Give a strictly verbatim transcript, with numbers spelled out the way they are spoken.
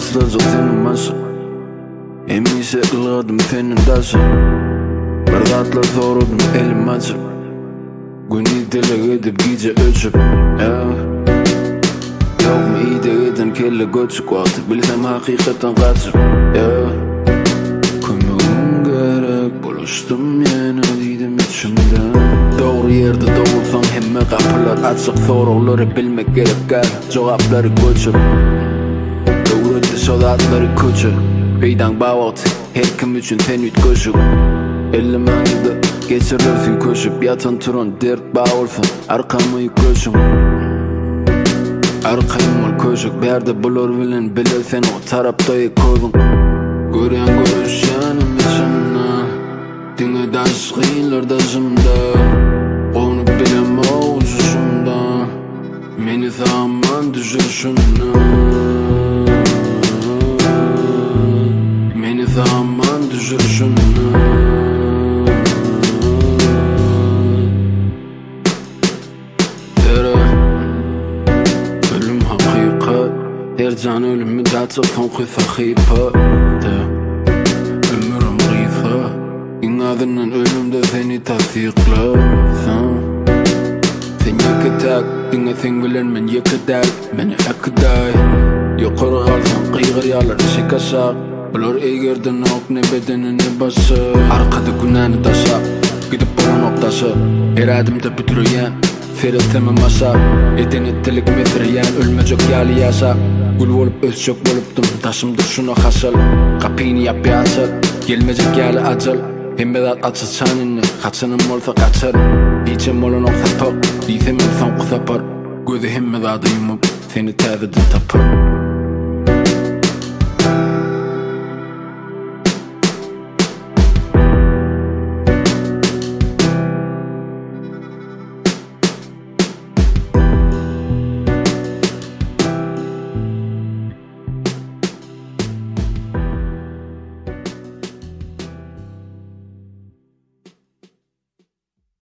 Başlayacak senin maşı Emise ılgadım senin taşı Bir katla sorudum elim açıp Günü dile edip gece ölçüp Yok mu iyi de edin kelle göçük vakti Bilsem hakikaten kaçıp Kömüğüm gerek buluştum yine dedim içimden Doğru yerde doğulsam hemme kapılar açık soruları bilmek gerek gel Cevapları göçüp Öğretti solatları koçu Beydan bağat her kim için tenüt koşuk elli manide geçirirsin koşup Yatan turun dert bağolsun arkamı yıkışım Arkayım ol koşuk Berde bulur bilen bilir sen o tarafta yıkıldın Gören görüş yanım içimde Dine daş kıyılır dazımda Onu bilem oğuzuşumda Meni zaman düşüşümde Meni zaman düşüşümde Ölüm hakikat Her can ölümü datsa fonqi sahipa Ömürüm gıfa İnadından ölümde seni tasdikla Sen yıkıtak Dine sen bilen men yıkıdak Men akıday Yukarı kalsan kıygır yalar işi kasak Bular eğerdin ok ne bedenini bası Arkada günahını taşa Gidip bana noktası Her adımda bütürüyen Feretimi masa Edenettilik metreyen Ölmecek yali yasa Gül olup özcök bolupdum Taşımdır şuna hasıl Kapini yap bir asıl Gelmecek yali acıl Hemmedat açı çanini Kaçınım olsa kaçır İçim olun oksa tok Diysem insan kusapar Gözü hemmedadı yumup Seni tezidi tapır